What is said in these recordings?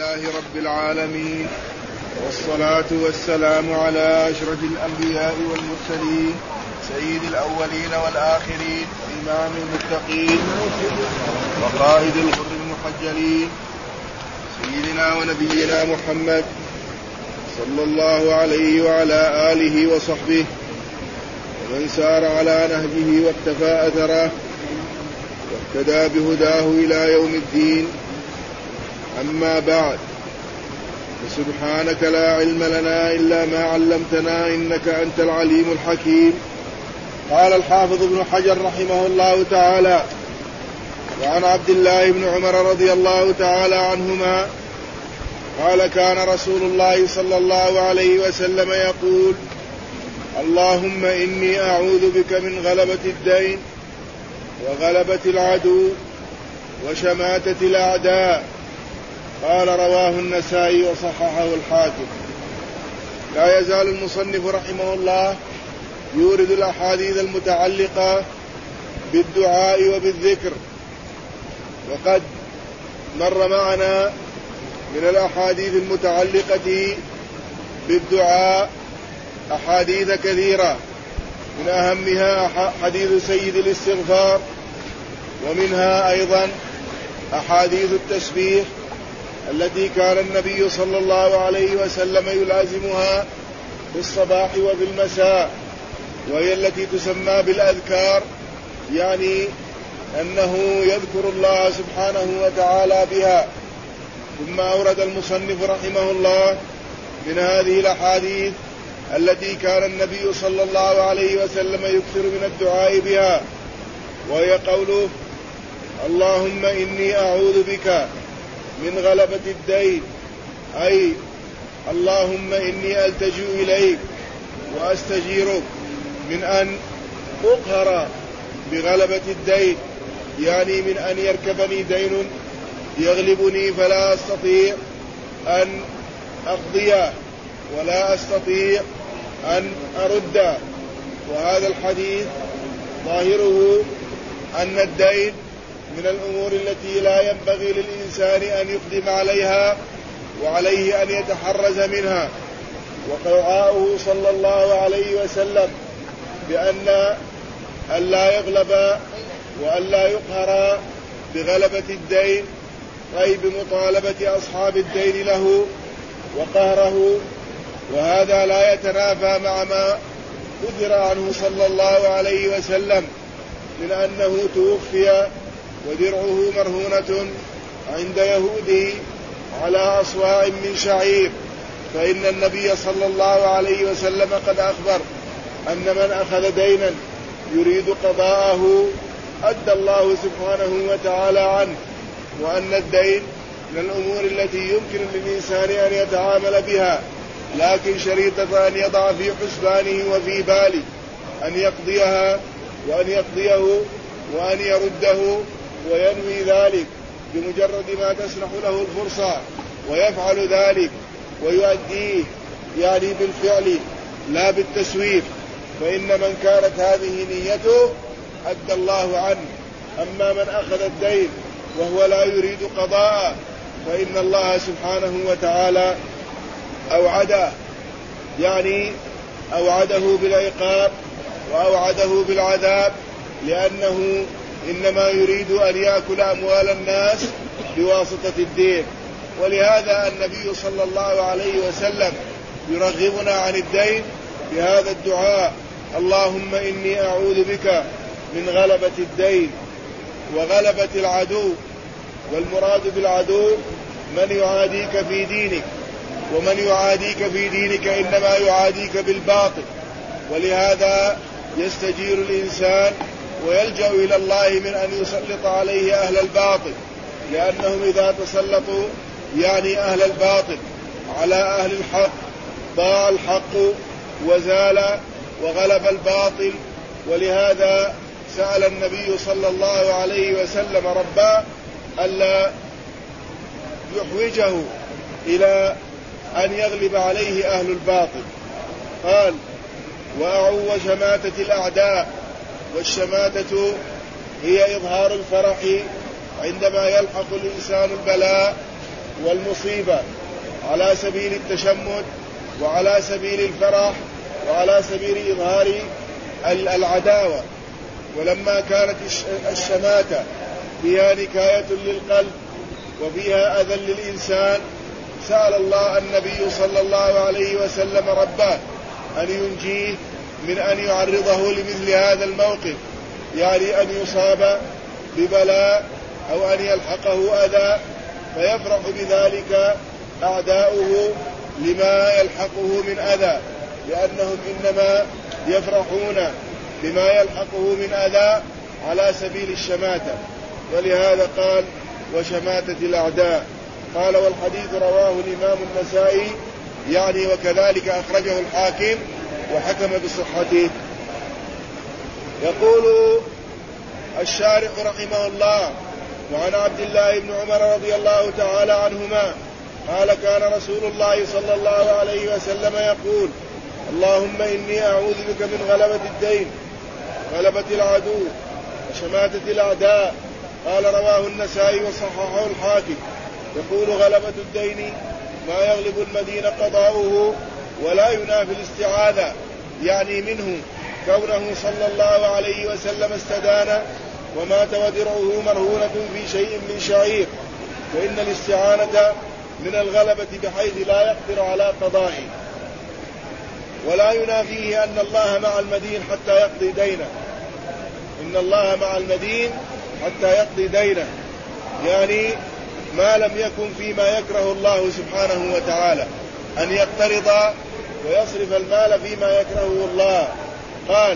لله رب العالمين، والصلاة والسلام على أشرف الأنبياء والمرسلين، سيد الأولين والآخرين، إمام المتقين وقائد الغر المحجلين، سيدنا ونبينا محمد صلى الله عليه وعلى آله وصحبه ومن سار على نهجه واقتفى أثره واهتدى بهداه إلى يوم الدين. أما بعد، فسبحانك لا علم لنا إلا ما علمتنا إنك أنت العليم الحكيم. قال الحافظ ابن حجر رحمه الله تعالى: وعن عبد الله بن عمر رضي الله تعالى عنهما قال: كان رسول الله صلى الله عليه وسلم يقول: اللهم إني أعوذ بك من غلبة الدين وغلبة العدو وشماتة الأعداء. قال: رواه النسائي وصححه الحاكم. لا يزال المصنف رحمه الله يورد الأحاديث المتعلقة بالدعاء وبالذكر، وقد مر معنا من الأحاديث المتعلقة بالدعاء أحاديث كثيرة، من أهمها حديث سيد الاستغفار، ومنها أيضا أحاديث التسبيح التي كان النبي صلى الله عليه وسلم يلازمها في الصباح وفي المساء، وهي التي تسمى بالأذكار، يعني أنه يذكر الله سبحانه وتعالى بها. ثم أورد المصنف رحمه الله من هذه الأحاديث التي كان النبي صلى الله عليه وسلم يكثر من الدعاء بها، وهي قوله: اللهم إني أعوذ بك من غلبة الدين، أي اللهم إني ألتجئ إليك وأستجيرك من أن أقهر بغلبة الدين، يعني من أن يركبني دين يغلبني فلا أستطيع أن أقضيه ولا أستطيع أن أرده. وهذا الحديث ظاهره أن الدين من الأمور التي لا ينبغي للإنسان أن يقدم عليها، وعليه أن يتحرز منها. ودعاؤه صلى الله عليه وسلم بأن لا يغلب وأن لا يقهر بغلبة الدين، أي بمطالبة أصحاب الدين له وقهره، وهذا لا يتنافى مع ما أثر عنه صلى الله عليه وسلم من أنه توفي ودرعه مرهونة عند يهودي على أصواع من شعير، فإن النبي صلى الله عليه وسلم قد أخبر أن من أخذ دينا يريد قضاءه أدى الله سبحانه وتعالى عنه، وأن الدين من الأمور التي يمكن للإنسان أن يتعامل بها، لكن شريطة أن يضع في حسبانه وفي باله أن يقضيها وأن يقضيه وأن يرده، وينوي ذلك بمجرد ما تسنح له الفرصة، ويفعل ذلك ويؤديه يعني بالفعل لا بالتسويف، فإن من كانت هذه نيته أدى الله عنه. أما من أخذ الدين وهو لا يريد قضاء فإن الله سبحانه وتعالى أوعده، يعني أوعده بالعقاب وأوعده بالعذاب، لأنه إنما يريد أن يأكل أموال الناس بواسطة الدين. ولهذا النبي صلى الله عليه وسلم يرغبنا عن الدين بهذا الدعاء: اللهم إني أعوذ بك من غلبة الدين وغلبة العدو. والمراد بالعدو من يعاديك في دينك، ومن يعاديك في دينك إنما يعاديك بالباطل. ولهذا يستجير الإنسان ويلجأ إلى الله من أن يسلط عليه أهل الباطل، لأنهم إذا تسلطوا يعني أهل الباطل على أهل الحق ضاع الحق وزال وغلب الباطل. ولهذا سأل النبي صلى الله عليه وسلم ربه ألا يحوجه إلى أن يغلب عليه أهل الباطل. قال: وأعو شماتة الأعداء. والشماتة هي إظهار الفرح عندما يلحق الإنسان البلاء والمصيبة على سبيل التشمت وعلى سبيل الفرح وعلى سبيل إظهار العداوة. ولما كانت الشماتة فيها نكاية للقلب وفيها أذى للإنسان سأل الله النبي صلى الله عليه وسلم ربه أن ينجيه من أن يعرضه لمثل هذا الموقف، يعني أن يصاب ببلاء أو أن يلحقه أذى فيفرح بذلك أعداؤه لما يلحقه من أذى، لأنهم إنما يفرحون بما يلحقه من أذى على سبيل الشماتة، ولهذا قال وشماتة الأعداء. قال والحديث رواه الإمام النسائي يعني وكذلك أخرجه الحاكم وحكم بصحته. يقول الشارح رحمه الله وعن عبد الله بن عمر رضي الله تعالى عنهما قال كان رسول الله صلى الله عليه وسلم يقول اللهم إني أعوذ بك من غلبة الدين غلبة العدو وشماتة الأعداء. قال رواه النسائي وصححه الحاكم. يقول غلبة الدين ما يغلب المدين قضاؤه ولا ينافي الاستعاذة، يعني منه كونه صلى الله عليه وسلم استدان ومات ودرعه مرهونة في شيء من شعير، وإن الاستعانة من الغلبة بحيث لا يقدر على قضائه، ولا ينافيه أن الله مع المدين حتى يقضي دينه. إن الله مع المدين حتى يقضي دينه، يعني ما لم يكن فيما يكره الله سبحانه وتعالى أن يقترض ويصرف المال فيما يكرهه الله. قال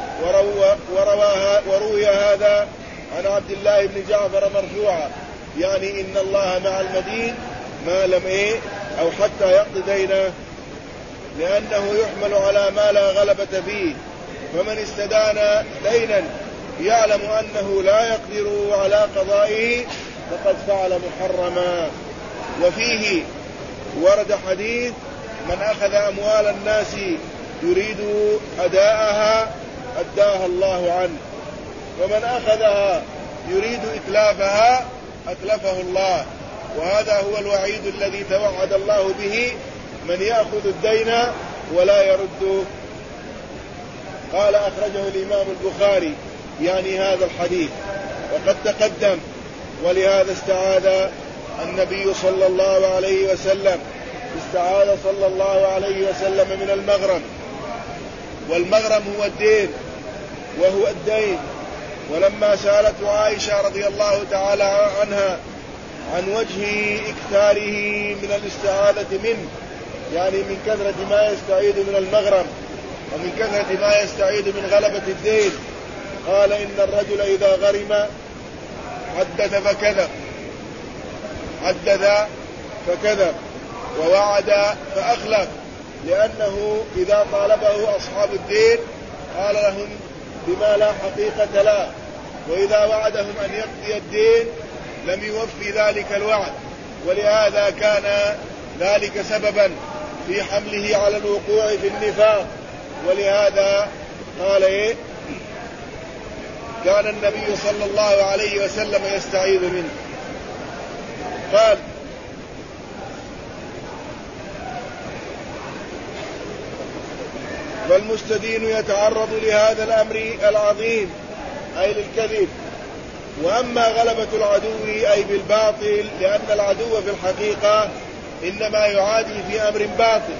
وروي هذا عن عبد الله بن جعفر مرفوعا، يعني إن الله مع المدين ما لم أو حتى يقضي دينه، لأنه يحمل على ما لا غلبة فيه، فمن استدان دينا يعلم أنه لا يقدر على قضائه فقد فعل محرما. وفيه ورد حديث من أخذ أموال الناس يريد أداءها أداها الله عنه، ومن أخذها يريد إتلافها أتلفه الله، وهذا هو الوعيد الذي توعد الله به من يأخذ الدين ولا يرده. قال أخرجه الإمام البخاري يعني هذا الحديث وقد تقدم. ولهذا استعاذ النبي صلى الله عليه وسلم من المغرم، والمغرم هو الدين وهو الدين. ولما سألت عائشة رضي الله تعالى عنها عن وجه إكثاره من الاستعاذة منه، يعني من كثرة ما يستعيد من المغرم ومن كثرة ما يستعيد من غلبة الدين، قال إن الرجل إذا غرم حدث فكذب ووعد فأخلف، لأنه إذا طالبه أصحاب الدين قال لهم بما لا حقيقة له، وإذا وعدهم أن يقضي الدين لم يوفي ذلك الوعد، ولهذا كان ذلك سببا في حمله على الوقوع في النفاق. ولهذا قال كان النبي صلى الله عليه وسلم يستعيذ منه. قال فالمستدين يتعرض لهذا الأمر العظيم أي للكذب. وأما غلبة العدو أي بالباطل، لأن العدو في الحقيقة إنما يعادي في أمر باطل،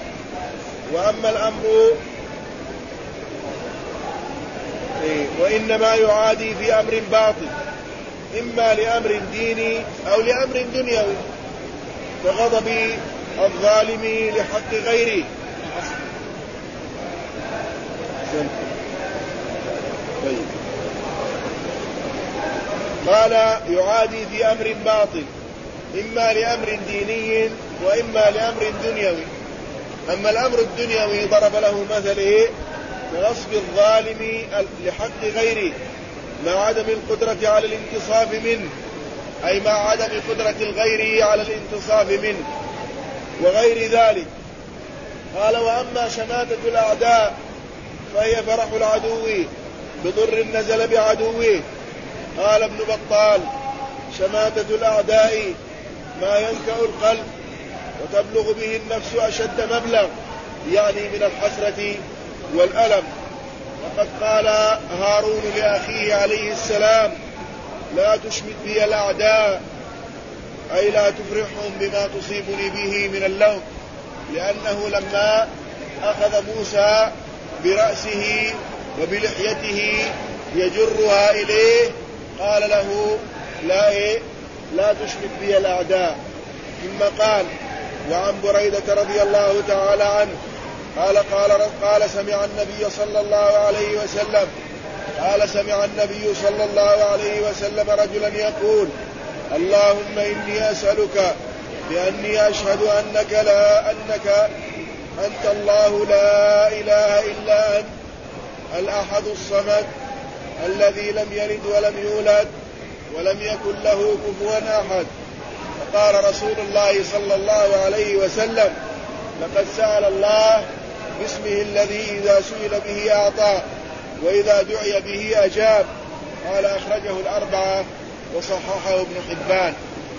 وإنما يعادي في أمر باطل إما لأمر ديني أو لأمر دنيوي، كغضب الظالم لحق غيره. قال يعادي في أمر باطل إما لأمر ديني وإما لأمر دنيوي. أما الأمر الدنيوي ضرب له مثله كغصب الظالم لحق غيره مع عدم القدرة على الانتصاف منه، أي مع عدم قدرة الغير على الانتصاف منه وغير ذلك. قال وأما شماتة الأعداء فهي فرح العدو بضر نزل بعدوه. قال ابن بطال شماتة الأعداء ما ينكأ القلب وتبلغ به النفس أشد مبلغ، يعني من الحسرة والألم. وقد قال هارون لأخيه عليه السلام: لا تشمت بي الأعداء، أي لا تفرحهم بما تصيبني به من اللوم، لأنه لما أخذ موسى برأسه وبلحيته يجرها إليه قال له: لا تشمت بي الأعداء. ثم قال: وعن بريدة رضي الله تعالى عنه قال سمع النبي صلى الله عليه وسلم رجلا يقول: اللهم إني أسألك بأني أشهد أنك أنت الله لا إله إلا أنت الأحد الصمد الذي لم يلد ولم يولد ولم يكن له كفوا أحد. فقال رسول الله صلى الله عليه وسلم: لقد سأل الله باسمه الذي إذا سئل به أعطى وإذا دعي به أجاب. قال: أخرجه الأربعة وصححه ابن حبان.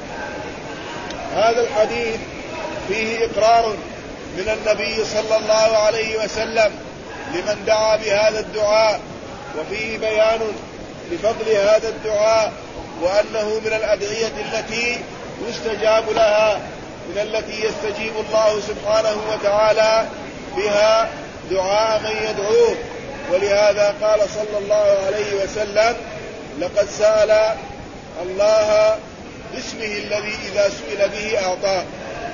هذا الحديث فيه إقرار من النبي صلى الله عليه وسلم لمن دعا بهذا الدعاء، وفيه بيان لفضل هذا الدعاء وأنه من الأدعية التي يستجاب لها، من التي يستجيب الله سبحانه وتعالى بها دعاء من يدعوه. ولهذا قال صلى الله عليه وسلم: لقد سأل الله باسمه الذي إذا سئل به أعطاه.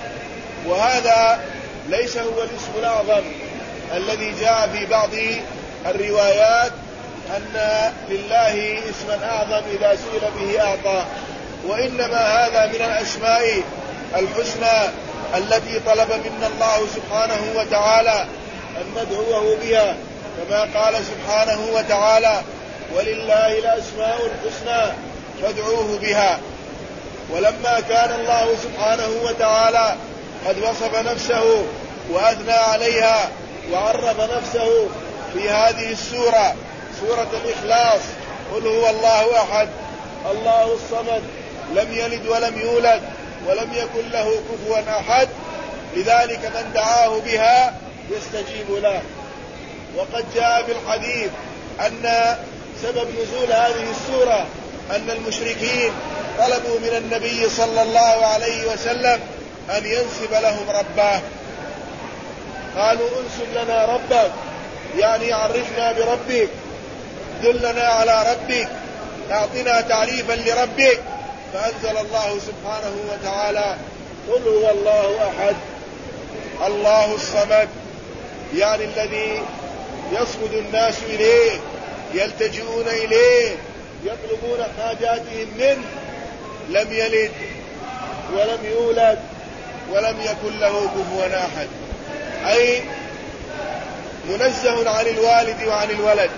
وهذا ليس هو الاسم الأعظم الذي جاء في بعض الروايات أن لله اسما أعظم إذا سئل به أعطاه، وإنما هذا من الأسماء الحسنى التي طلب منا الله سبحانه وتعالى أن ندعوه بها، كما قال سبحانه وتعالى: ولله الأسماء الحسنى فادعوه بها. ولما كان الله سبحانه وتعالى قد وصف نفسه وأثنى عليها وعرف نفسه في هذه السورة، سورة الإخلاص: قل هو الله أحد الله الصمد لم يلد ولم يولد ولم يكن له كفوا أحد، لذلك من دعاه بها يستجيب له. وقد جاء في الحديث أن سبب نزول هذه السورة أن المشركين طلبوا من النبي صلى الله عليه وسلم أن ينسب لهم ربه، قالوا: انسب لنا ربك، يعني عرفنا بربك، دلنا على ربك، أعطنا تعريفا لربك. فأنزل الله سبحانه وتعالى: قل هو الله أحد الله الصمد، يعني الذي يصمد الناس إليه، يلتجئون إليه، يطلبون حاجاتهم منه، لم يلد ولم يولد ولم يكن له كفوا أحد، أي منزه عن الوالد وعن الولد.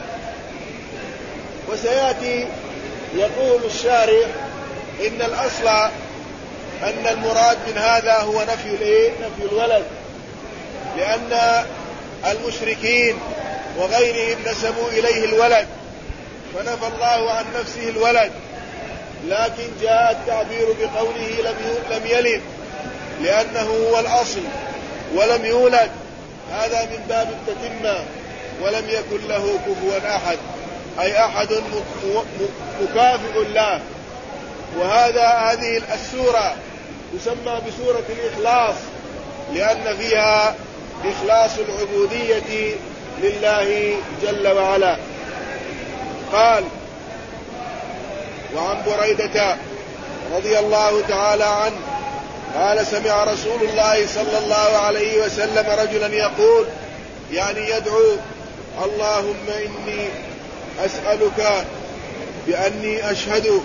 وسيأتي يقول الشارح إن الأصل أن المراد من هذا هو نفي الولد، لأن المشركين وغيرهم نسبوا إليه الولد، فنفى الله عن نفسه الولد، لكن جاء التعبير بقوله لم يلد لأنه هو الأصل، ولم يولد هذا من باب التتمة، ولم يكن له كفوا أحد، أي أحد مكافئ له. هذه السورة تسمى بسورة الإخلاص لأن فيها إخلاص العبودية لله جل وعلا. قال: وعن بريدة رضي الله تعالى عنه قال: سمع رسول الله صلى الله عليه وسلم رجلا يقول، يعني يدعو: اللهم إني أسألك بأني أشهد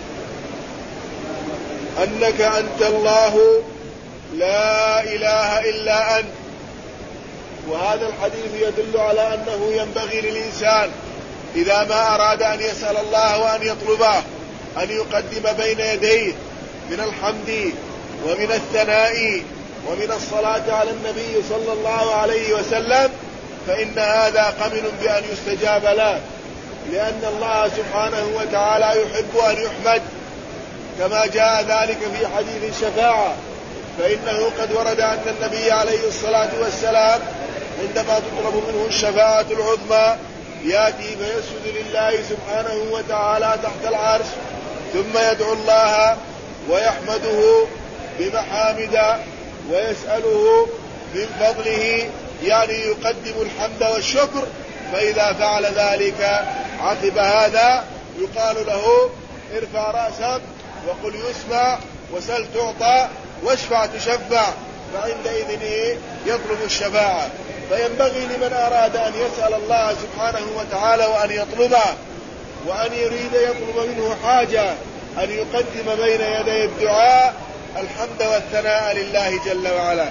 أنك أنت الله لا إله إلا أنت. وهذا الحديث يدل على أنه ينبغي للإنسان إذا ما أراد أن يسأل الله وأن يطلبه أن يقدم بين يديه من الحمد ومن الثناء ومن الصلاة على النبي صلى الله عليه وسلم، فإن هذا قمن بأن يستجاب له، لأن الله سبحانه وتعالى يحب أن يحمد كما جاء ذلك في حديث الشفاعة، فإنه قد ورد أن النبي عليه الصلاة والسلام عندما تطلب منه الشفاعة العظمى يأتي فيسجد لله سبحانه وتعالى تحت العرش، ثم يدعو الله ويحمده بمحامد ويسأله من فضله، يعني يقدم الحمد والشكر. فإذا فعل ذلك عقب هذا يقال له ارفع رأسك وقل يسمع وسل تعطى واشفع تشفع، فعندئذ يطلب الشفاعة. فينبغي لمن أراد أن يسأل الله سبحانه وتعالى وأن يطلبه وأن يريد يطلب منه حاجة أن يقدم بين يدي الدعاء الحمد والثناء لله جل وعلا.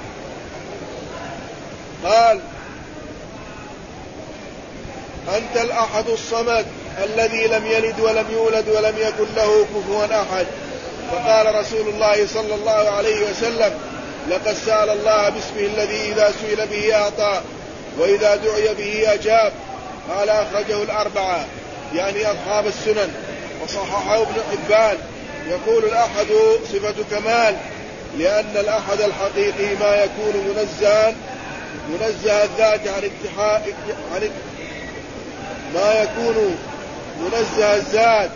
قال: أنت الأحد الصمد الذي لم يلد ولم يولد ولم يكن له كفوا أحد. فقال رسول الله صلى الله عليه وسلم: لقد سأل الله باسمه الذي إذا سئل به أعطى وإذا دعي به أجاب. قال: أخرجه الأربعة، يعني أصحاب السنن، وصححه ابن حبان. يقول: الأحد صفة كمال، لأن الأحد الحقيقي ما يكون منزه الذات عن ما يكون منزه الذات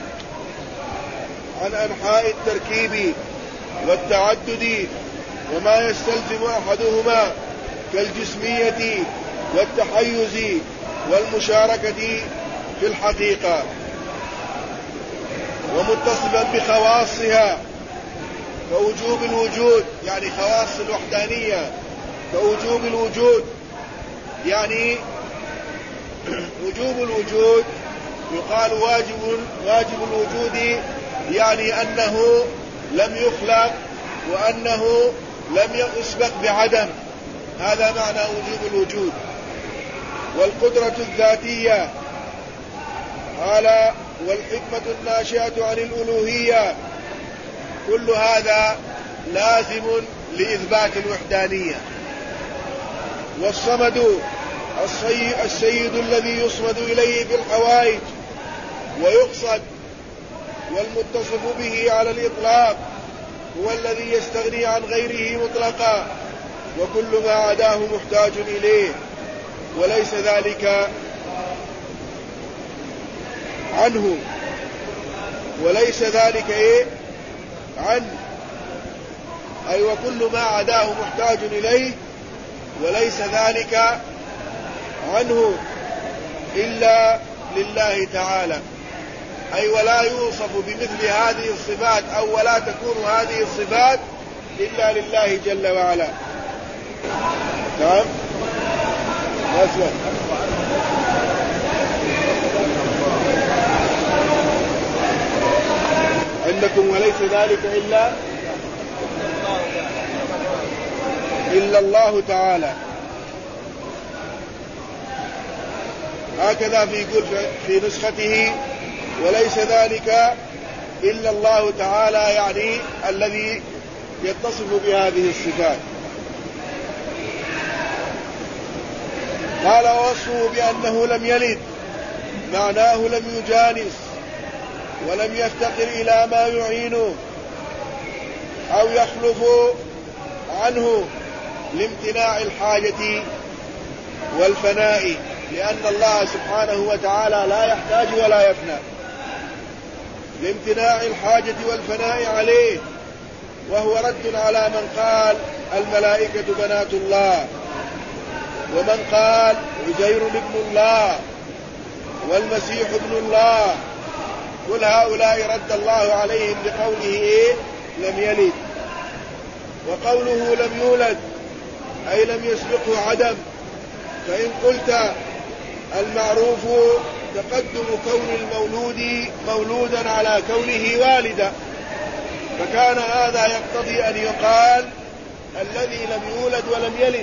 عن أنحاء التركيب والتعدد وما يستلزم أحدهما كالجسمية والتحيز والمشاركة في الحقيقة، ومتصفا بخواصها كوجوب الوجود، يعني خواص الوحدانية، كوجوب الوجود، يعني وجوب الوجود يقال واجب الوجود، يعني أنه لم يخلق وأنه لم يسبق بعدم، هذا معنى وجوب الوجود. والقدرة الذاتية، قال: والحكمة الناشئة عن الألوهية، كل هذا لازم لإثبات الوحدانية. والصمد السيد الذي يصمد إليه في الحوائج ويقصد، والمتصف به على الإطلاق هو الذي يستغني عن غيره مطلقا، وكل ما عداه محتاج إليه، وليس ذلك عنه، وليس ذلك عنه، أي وكل ما عداه محتاج إليه، وليس ذلك عنه إلا لله تعالى، أي ولا يوصف بمثل هذه الصفات أو ولا تكون هذه الصفات إلا لله جل وعلا. نعم. عندكم وليس ذلك إلا الله تعالى، هكذا يقول في نسخته: وليس ذلك إلا الله تعالى، يعني الذي يتصف بهذه الصفات. قال: ووصفه بأنه لم يلد معناه لم يجانس ولم يفتقر إلى ما يعينه أو يخلف عنه، لامتناع الحاجة والفناء، لأن الله سبحانه وتعالى لا يحتاج ولا يفنى، لامتناع الحاجة والفناء عليه. وهو رد على من قال الملائكة بنات الله، ومن قال عزير ابن الله والمسيح ابن الله، كل هؤلاء رد الله عليهم بقوله لم يلد. وقوله لم يولد أي لم يسبقه عدم، فإن قلت المعروف تقدم كون المولود مولودا على كونه والدا، فكان هذا يقتضي أن يقال الذي لم يولد ولم يلد.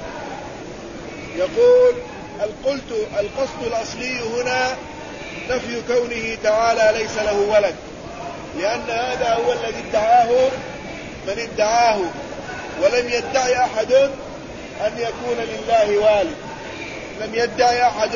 يقول: القصد الأصلي هنا نفي كونه تعالى ليس له ولد، لأن هذا هو الذي ادعاه من ادعاه، ولم يدعي أحد أن يكون لله والد، لم يدعي أحد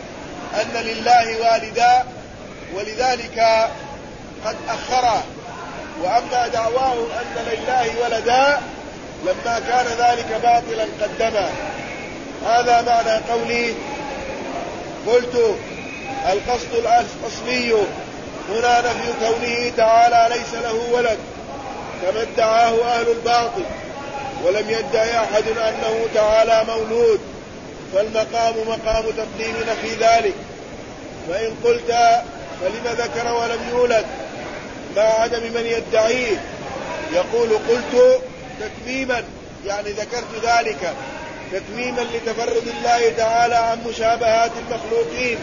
أن لله والدا، ولذلك قد أخر وأما دعواهم أن لله ولدا لما كان ذلك باطلا قدما. هذا معنى قولي. قلت القصد الأصلي هنا نفي كونه تعالى ليس له ولد كما ادعاه أهل الباطل، ولم يدعي أحد أنه تعالى مولود، فالمقام مقام تقديم نفي ذلك. فإن قلت فلم ذكر ولم يولد مع عدم من يدعيه، يقول قلت تتميما، يعني ذكرت ذلك تتميما لتفرد الله تعالى عن مشابهات المخلوقين،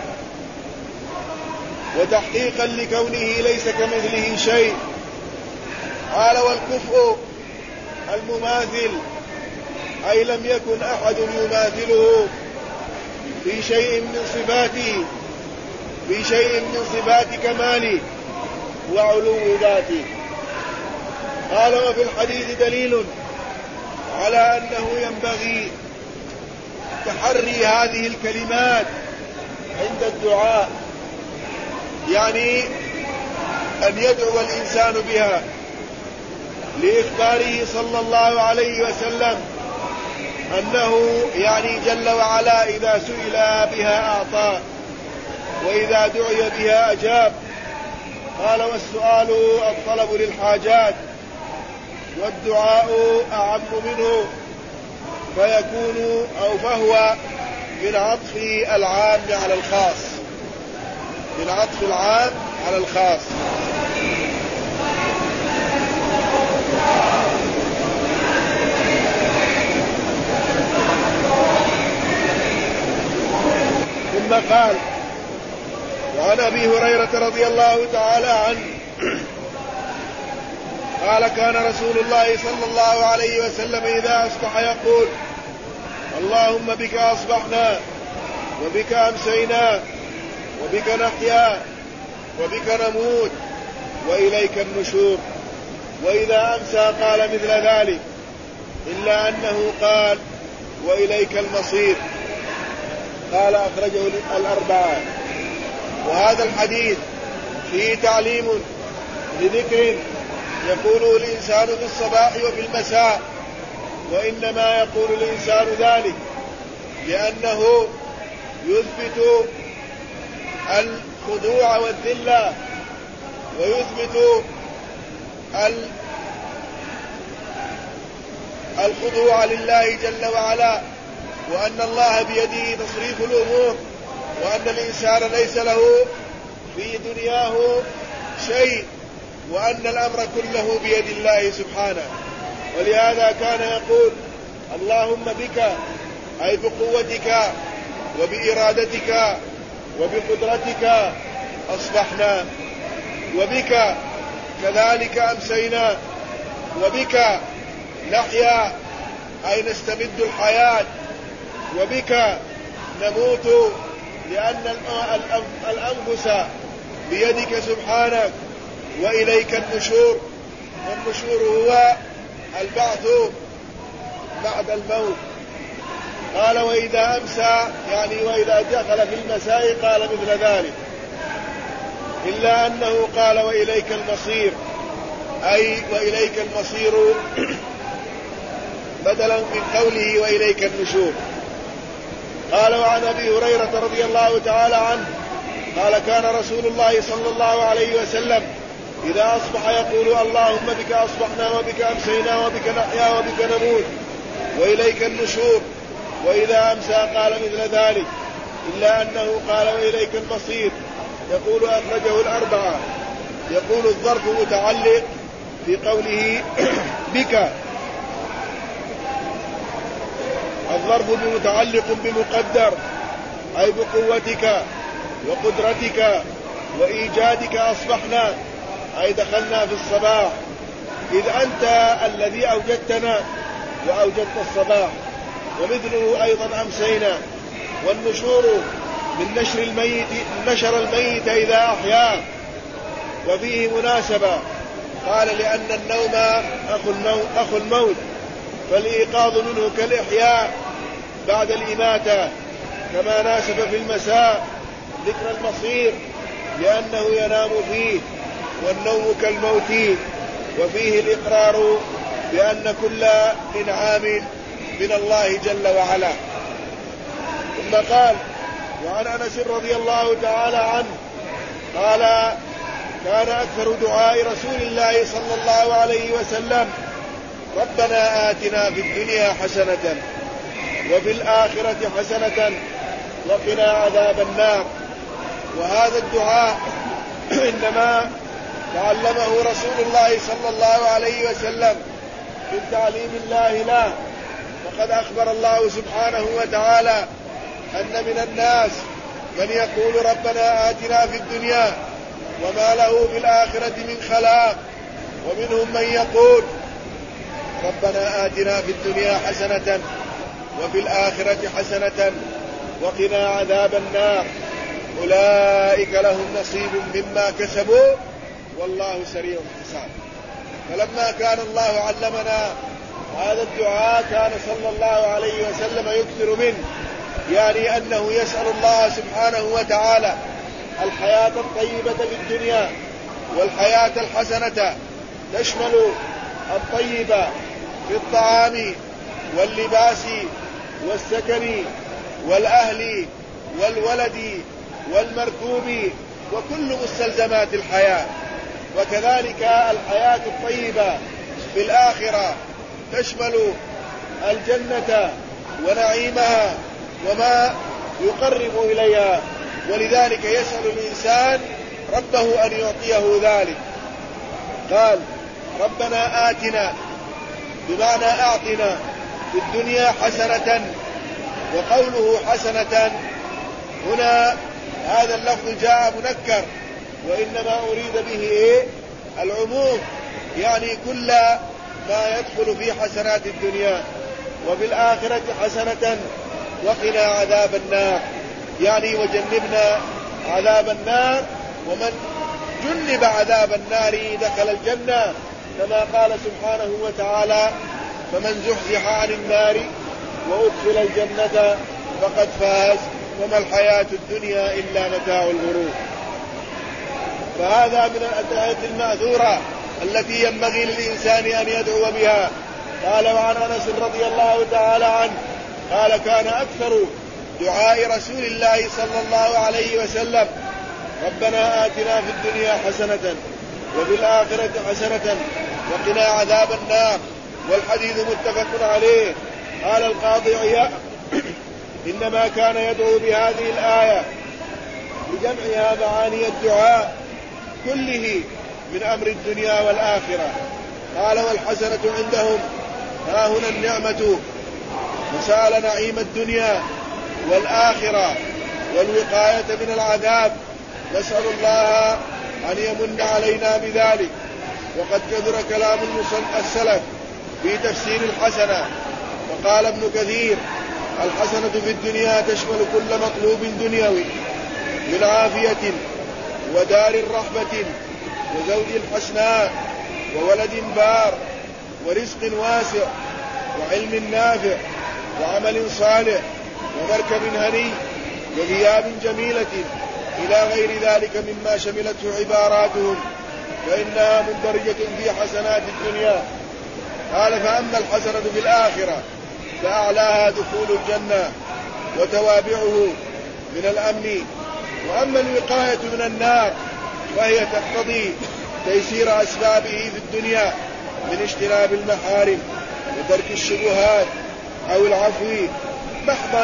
وتحقيقا لكونه ليس كمثله شيء. قال والكفء المماثل، أي لم يكن أحد يماثله في شيء من صفاته، في شيء من صفات كماله وعلو ذاته. قال وفي الحديث دليل على أنه ينبغي تحري هذه الكلمات عند الدعاء، يعني أن يدعو الإنسان بها، لإخباره صلى الله عليه وسلم أنه يعني جل وعلا إذا سئل بها أعطى، وإذا دعي بها أجاب. قال والسؤال الطلب للحاجات، والدعاء أعم منه، فيكون أو فهو من عطف العام على الخاص، من عطف العام على الخاص. ثم قال وعن أبي هريرة رضي الله تعالى عنه قال كان رسول الله صلى الله عليه وسلم إذا أصبح يقول اللهم بك أصبحنا وبك أمسينا وبك نحيا وبك نموت وإليك النشور. وإذا أمسى قال مثل ذلك، إلا أنه قال وإليك المصير. قال أخرجه الأربعة. وهذا الحديث فيه تعليم لذكر يقوله الإنسان في الصباح وفي المساء، وإنما يقول الإنسان ذلك لأنه يثبت الخضوع والذلة، ويثبت الخضوع لله جل وعلا، وأن الله بيده تصريف الأمور، وأن الإنسان ليس له في دنياه شيء، وأن الأمر كله بيد الله سبحانه. ولهذا كان يقول اللهم بك، أي بقوتك وبإرادتك وبقدرتك أصبحنا، وبك كذلك أمسينا، وبك نحيا أي نستمد الحياة، وبك نموت لأن الأنفس بيدك سبحانك، وإليك النشور. والنشور هو البعث بعد الموت. قال وإذا أمسى يعني وإذا دخل في المساء قال مثل ذلك، إلا أنه قال وإليك المصير، أي وإليك المصير بدلا من قوله وإليك النشور. قال وعن أبي هريرة رضي الله تعالى عنه قال كان رسول الله صلى الله عليه وسلم إذا أصبح يقول اللهم بك أصبحنا وبك أمسينا وبك نحيا وبك نموت وإليك النشور. وإذا أمسى قال مثل ذلك، إلا أنه قال وإليك المصير. يقول أخرجه الأربعة. يقول الظرف متعلق في قوله بك، الظرف متعلق بمقدر، أي بقوتك وقدرتك وإيجادك أصبحنا، أي دخلنا في الصباح، إذ أنت الذي أوجدتنا وأوجدت الصباح. ومثله أيضا أمسينا. والنشور من نشر الميت، نشر الميت إذا أحياه، وفيه مناسبة. قال لأن النوم أخو الموت، فالإيقاظ منه كالإحياء بعد الإماتة، كما ناسب في المساء ذكر المصير لأنه ينام فيه. والنوم كالموت، وفيه الإقرار بأن كل إنعام من الله جل وعلا. ثم قال: وعن أنس رضي الله تعالى عنه قال: كان أكثر دعاء رسول الله صلى الله عليه وسلم: ربنا آتنا في الدنيا حسنة وفي الآخرة حسنة وقنا عذاب النار. وهذا الدعاء إنما تعلمه رسول الله صلى الله عليه وسلم من تعليم الله له، وقد أخبر الله سبحانه وتعالى أن من الناس من يقول ربنا آتنا في الدنيا وما له في الآخرة من خلاق، ومنهم من يقول ربنا آتنا في الدنيا حسنة وفي الآخرة حسنة وقنا عذاب النار، أولئك لهم نصيب مما كسبوا والله سريع الحساب. فلما كان الله علمنا هذا الدعاء كان صلى الله عليه وسلم يكثر منه، يعني أنه يسأل الله سبحانه وتعالى الحياة الطيبة في الدنيا والحياة الحسنة، تشمل الطيبة في الطعام واللباس والسكن والأهل والولد والمركوب وكل مستلزمات الحياة. وكذلك الحياة الطيبة في الآخرة تشمل الجنة ونعيمها وما يقرب إليها، ولذلك يسأل الإنسان ربه أن يعطيه ذلك. قال: ربنا آتنا بمعنى أعطنا في الدنيا حسنة، وقوله حسنة هنا هذا اللفظ جاء منكر، وإنما أريد به العموم، يعني كل ما يدخل في حسنات الدنيا. وفي الآخرة حسنة وقنا عذاب النار، يعني وجنبنا عذاب النار، ومن جنب عذاب النار دخل الجنة، كما قال سبحانه وتعالى: فمن زحزح عن النار وأدخل الجنة فقد فاز وما الحياة الدنيا إلا متاع الغرور. فهذا من الأدعية المأثورة التي ينبغي للإنسان أن يدعو بها. قال: وعن أنس رضي الله تعالى عنه قال: كان أكثر دعاء رسول الله صلى الله عليه وسلم: ربنا آتنا في الدنيا حسنة وفي الآخرة حسنة وقنا عذاب النار. والحديث متفق عليه. قال القاضي عياض: إنما كان يدعو بهذه الآية لجمعها معاني الدعاء كله من أمر الدنيا والآخرة. قال: والحسنة عندهم ها هنا النعمة، وسأل نعيم الدنيا والآخرة والوقاية من العذاب، نسأل الله أن يمن علينا بذلك. وقد كثر كلام السلف في تفسير الحسنة، وقال ابن كثير: الحسنة في الدنيا تشمل كل مطلوب دنيوي من عافية ودار رحبة وزوج حسناء وولد بار ورزق واسع وعلم نافع وعمل صالح ومركب هني وثياب جميلة إلى غير ذلك مما شملته عباراتهم، فإنها مندرجة في حسنات الدنيا. قال: فأما الحسنة في الآخرة فأعلاها دخول الجنة وتوابعه من الأمن، وأما الوقاية من النار فهي تقتضي تيسير أسبابه في الدنيا من اجتناب المحارم وترك الشبهات أو العفو محضا.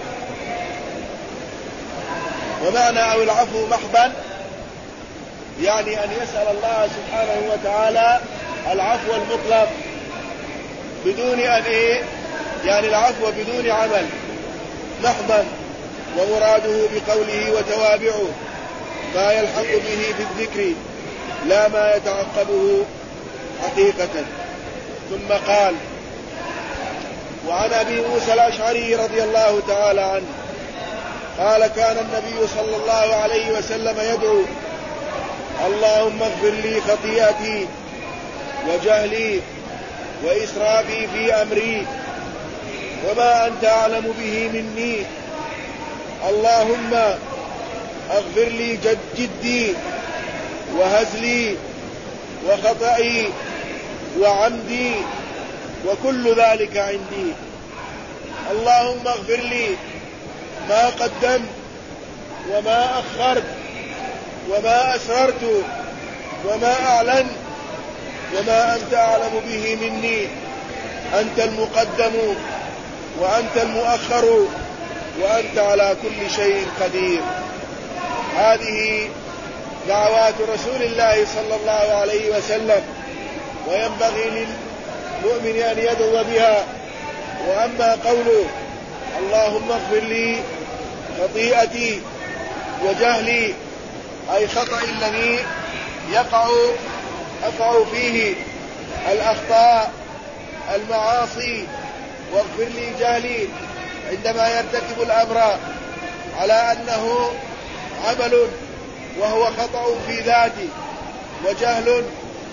ومعنى أو العفو محضا يعني أن يسأل الله سبحانه وتعالى العفو المطلق بدون أن يعني العفو بدون عمل محضا. ومراده بقوله وتوابعه ما يلحق به في الذكر لا ما يتعقبه حقيقة. ثم قال: وعن أبي موسى الأشعري رضي الله تعالى عنه قال: كان النبي صلى الله عليه وسلم يدعو: اللهم اغفر لي خطيئتي وجهلي وإسرافي في أمري وما أنت أعلم به مني، اللهم اغفر لي جدي وهزلي وخطئي وعمدي وكل ذلك عندي. اللهم اغفر لي ما قدمت وما أخرت وما أسررت وما أعلنت وما أنت أعلم به مني. أنت المقدم وأنت المؤخر وأنت على كل شيء قدير. هذه دعوات رسول الله صلى الله عليه وسلم، وينبغي للمؤمن أن يدعو بها. وأما قوله اللهم اغفر لي خطيئتي وجهلي، أي خطأ الذي أقع فيه، الأخطاء المعاصي، واغفر لي جهلي عندما يرتكب الأمر على أنه عمل وهو خطأ في ذاته، وجهل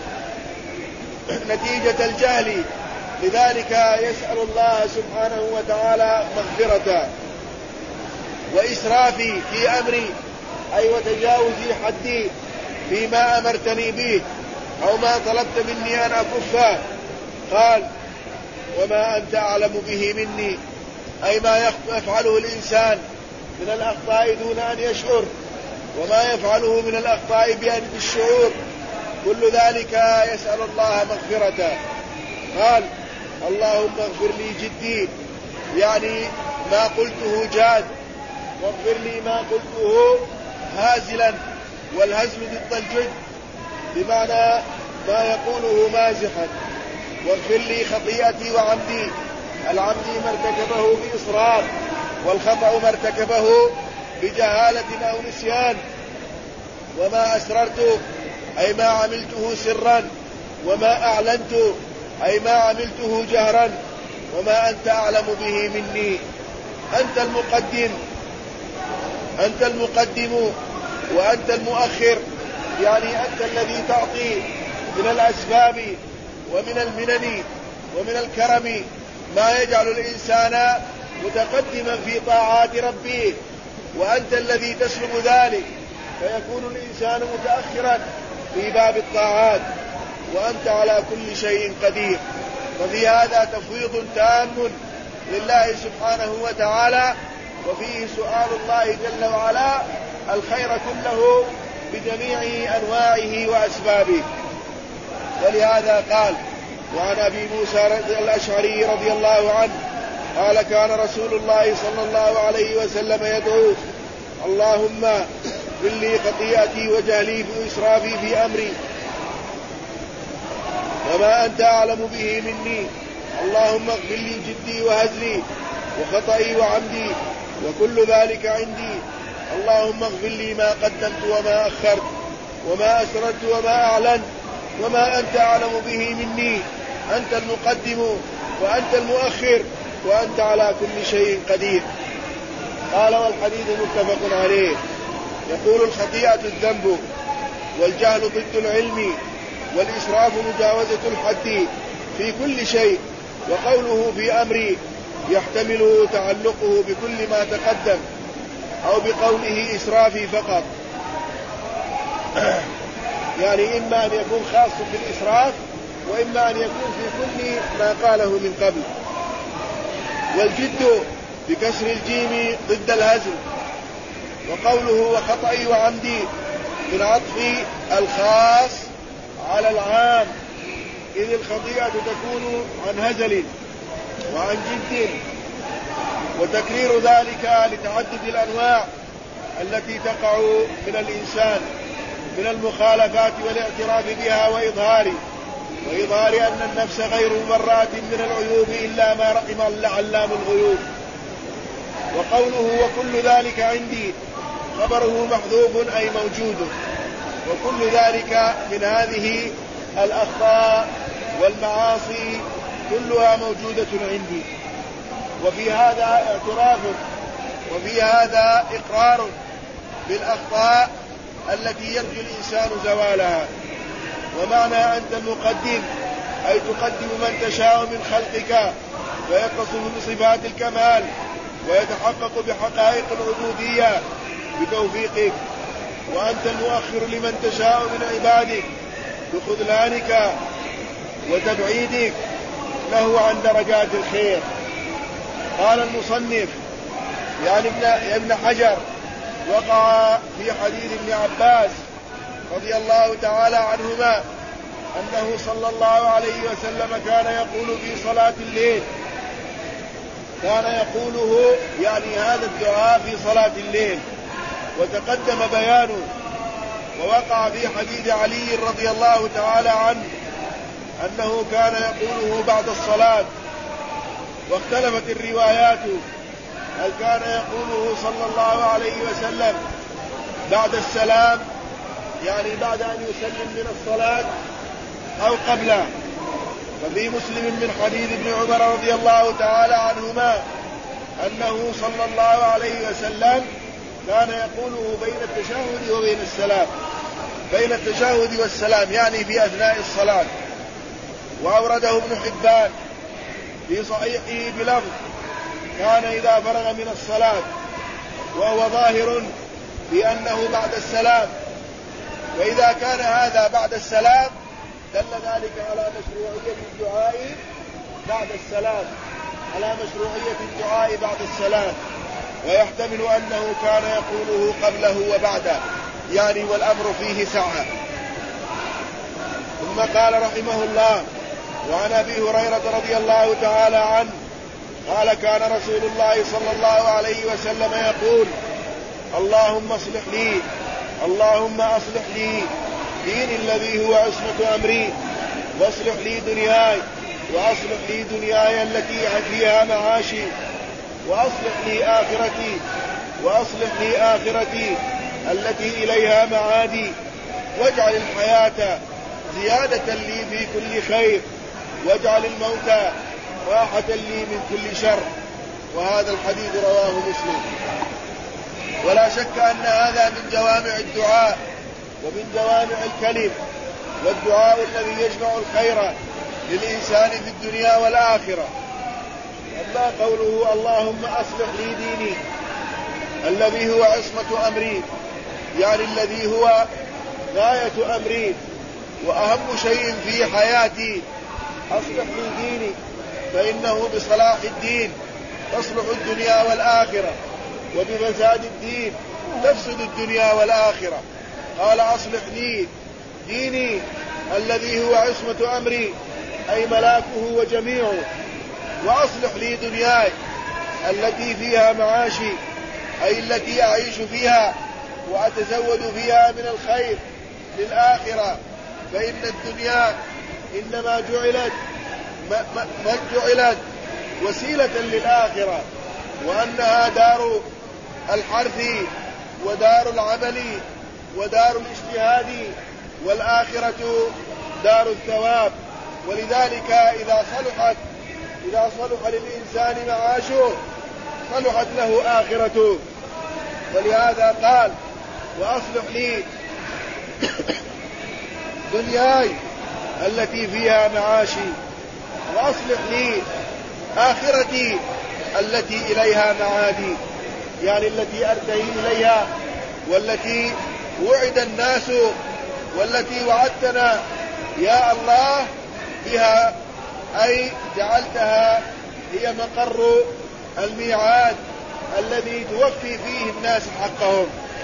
نتيجة الجهل، لذلك يسأل الله سبحانه وتعالى مغفرة. وإسرافي في أمري، أي وتجاوزي حدي فيما أمرتني به أو ما طلبت مني أن أكفه. قال وما أنت أعلم به مني، أي ما يفعله الإنسان من الأخطاء دون أن يشعر، وما يفعله من الأخطاء بالشعور، كل ذلك يسأل الله مغفرة. قال اللهم اغفر لي جدي، يعني ما قلته جاد، واغفر لي ما قلته هازلا، والهزل ضد الجد بمعنى ما يقوله مازحا. واغفر لي خطيئتي وعمدي، العمد ما ارتكبه بإصرار، والخطأ ما ارتكبه بجهالة أو نسيان. وما أسررت، أي ما عملته سرا، وما أعلنت، أي ما عملته جهرا، وما أنت أعلم به مني. أنت المقدم وأنت المؤخر، يعني أنت الذي تعطي من الأسباب ومن المنن ومن الكرم ما يجعل الإنسان متقدما في طاعات ربه، وأنت الذي تسلب ذلك فيكون الإنسان متأخرا في باب الطاعات، وأنت على كل شيء قدير. وفي هذا تفويض تام لله سبحانه وتعالى، وفيه سؤال الله جل وعلا الخير كله بجميع أنواعه وأسبابه. ولهذا قال وعن أبي موسى الأشعري رضي الله عنه قال كان رسول الله صلى الله عليه وسلم يدعو اللهم اغفر لي خطيئتي وجهلي وإسرافي في أمري وما أنت أعلم به مني. اللهم اغفر لي جدي وهزلي وخطئي وعمدي وكل ذلك عندي. اللهم اغفر لي ما قدمت وما أخرت وما أسررت وما أعلنت وما أنت أعلم به مني. أنت المقدم وأنت المؤخر وأنت على كل شيء قدير. قال والحديث متفق عليه. يقول الخطيئة الذنب، والجهل ضد العلم، والإسراف مجاوزة الحد في كل شيء. وقوله في أمري يحتمل تعلقه بكل ما تقدم أو بقوله إسرافي فقط، يعني إما أن يكون خاص بالإسراف وإما أن يكون في كل ما قاله من قبل. والجد بكسر الجيم ضد الهزل. وقوله وخطئي وعمدي من عطف الخاص على العام، إذ الخطيئة تكون عن هزل وعن جد، وتكرير ذلك لتعدد الأنواع التي تقع من الإنسان من المخالفات والاعتراف بها وإظهار أن النفس غير مبرأة من العيوب إلا ما رحم علام الغيوب. وقوله وكل ذلك عندي خبره محذوف أي موجود، وكل ذلك من هذه الأخطاء والمعاصي كلها موجودة عندي. وفي هذا اعتراف وفي هذا إقرار بالأخطاء التي يرجو الإنسان زوالها. ومعنى أنت المقدم أي تقدم من تشاء من خلقك ويتصف بصفات الكمال ويتحقق بحقائق العبودية بتوفيقك. وأنت المؤخر لمن تشاء من عبادك بخذلانك وتبعيدك له عن درجات الخير. قال المصنف يعني ابن حجر وقع في حديث ابن عباس رضي الله تعالى عنهما أنه صلى الله عليه وسلم كان يقول في صلاة الليل، كان يقوله يعني هذا الدعاء في صلاة الليل وتقدم بيانه. ووقع في حديث علي رضي الله تعالى عنه أنه كان يقوله بعد الصلاة، واختلفت الروايات هل كان يقوله صلى الله عليه وسلم بعد السلام يعني بعد أن يسلم من الصلاة أو قبله. ففي مسلم من حديث ابن عمر رضي الله تعالى عنهما أنه صلى الله عليه وسلم كان يقوله بين التشهد وبين السلام، بين التشهد والسلام يعني في أثناء الصلاة. وأورده ابن حبان في صحيحه بلفظ كان إذا فرغ من الصلاة، وهو ظاهر بأنه بعد السلام. وإذا كان هذا بعد السلام دل ذلك على مشروعية الدعاء بعد السلام، على مشروعية الدعاء بعد السلام، ويحتمل أنه كان يقوله قبله وبعده يعني والأمر فيه سعة. ثم قال رحمه الله وعن أبي هريرة رضي الله تعالى عنه قال كان رسول الله صلى الله عليه وسلم يقول اللهم أصلح لي ديني الذي هو عصمة أمري، واصلح لي دنياي التي فيها معاشي، وأصلح لي آخرتي التي إليها معادي، واجعل الحياة زيادة لي في كل خير، واجعل الموت راحة لي من كل شر. وهذا الحديث رواه مسلم. ولا شك أن هذا من جوامع الدعاء ومن جوامع الكلم، والدعاء الذي يجمع الخير للإنسان في الدنيا والآخرة. أما قوله اللهم أصلح لي ديني الذي هو عصمة أمري يعني الذي هو غاية أمري وأهم شيء في حياتي، أصلح لي ديني فإنه بصلاح الدين تصلح الدنيا والآخرة، وبفساد الدين تفسد الدنيا والآخرة. قال أصلح لي ديني الذي هو عصمة أمري أي ملاكه وجميعه، وأصلح لي دنياي التي فيها معاشي أي التي أعيش فيها وأتزود فيها من الخير للآخرة، فإن الدنيا إنما جعلت وسيلة للآخرة، وأنها دار الحرث ودار العمل ودار الاجتهاد، والآخرة دار الثواب. ولذلك إذا صلح للإنسان معاشه صلحت له آخرته. ولهذا قال وأصلح لي دنياي التي فيها معاشي، وأصلح لي آخرتي التي إليها معادي، يعني التي أرتهي إليها والتي وعد الناس والتي وعدتنا يا الله بها، أي جعلتها هي مقر الميعاد الذي توفي فيه الناس حقهم.